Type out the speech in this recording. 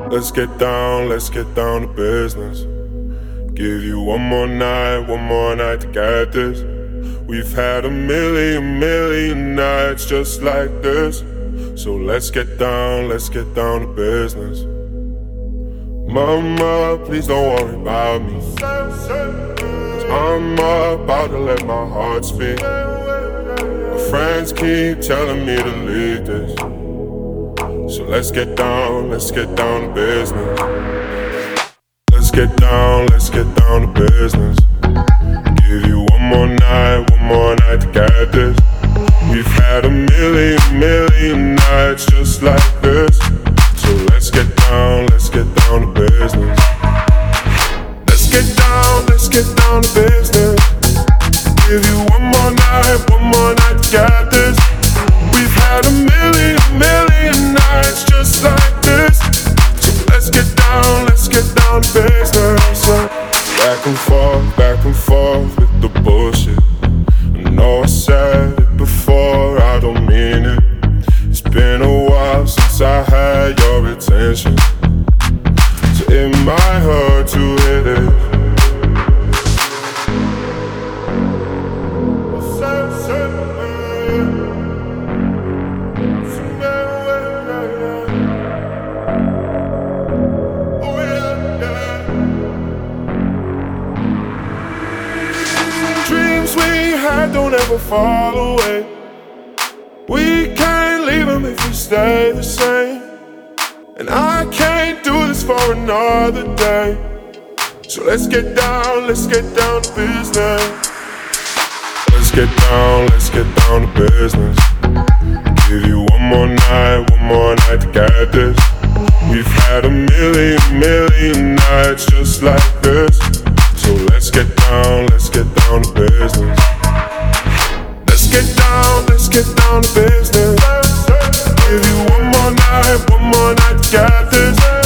Let's get down to business. Give you one more night to get this. We've had a million nights just like this. So let's get down to business. Mama, please don't worry about me, 'cause I'm about to let my heart speak. My friends keep telling me to leave this. So let's get down to business. Let's get down to business. Give you one more night to get this. We've had a million nights just like this. So let's get down to business. Let's get down to business. Give you one more night to get this. We've had a million nights just like this. So let's get down to business. Back and forth with the bullshit. I know I said it before, I don't mean it. It's been a while since I had your attention, so it might hurt to hit it. Dreams we had don't ever fall away. We can't leave them if we stay the same. And I can't do this for another day. So let's get down to business. Let's get down to business. Give you one more night to get this. We've had a million nights just like this. So let's get down to business. Let's get down to business. Give you one more night to get this.